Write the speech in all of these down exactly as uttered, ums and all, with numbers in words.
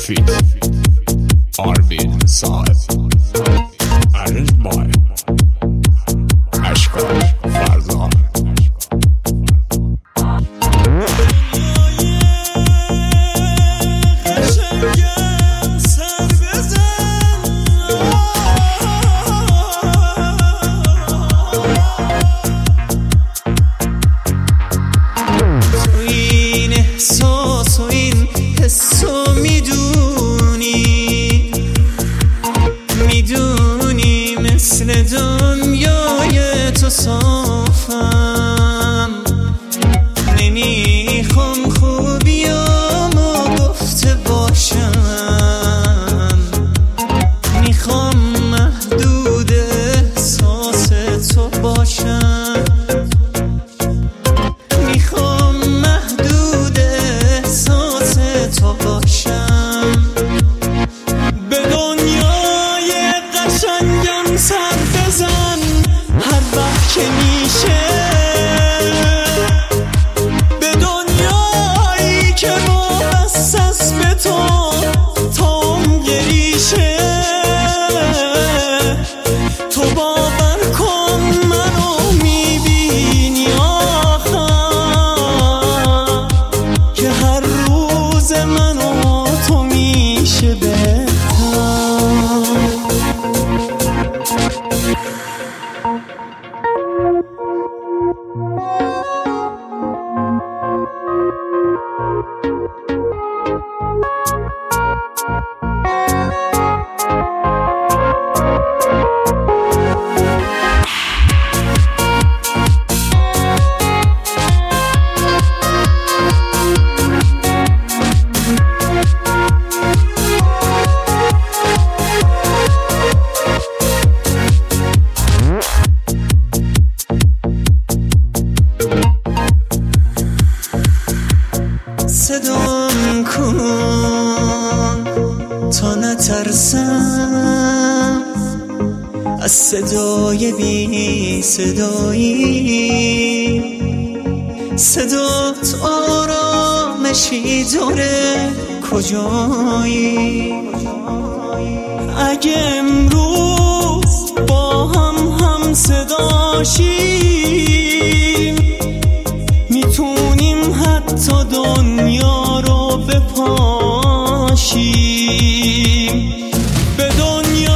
feet. Arvin Saeb. Arranged by Ashkar Farzan. مثل دنیای تو صافم، نمیخوام خوبیامو گفته باشم، میخوام محدود احساس تو باشم، میخوام محدود احساس تو باشم. به دنیای قشنگم سر بزن هر وقت که میشه، به دنیایی که وابسته است به تو تا عمر ریشه. تو باور کن منو میبینی آخر که هر روز منو تو میشه بهتر. صدام کن تا نترسم از صدای بی صدایی، صدات آرامشی داره کجایی. اگه امروز با هم هم صداشیم میتونیم حتی دنیا رو بپاشیم. به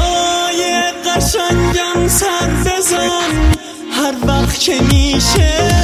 دنیای قشنگم سر بزن هر وقت که میشه،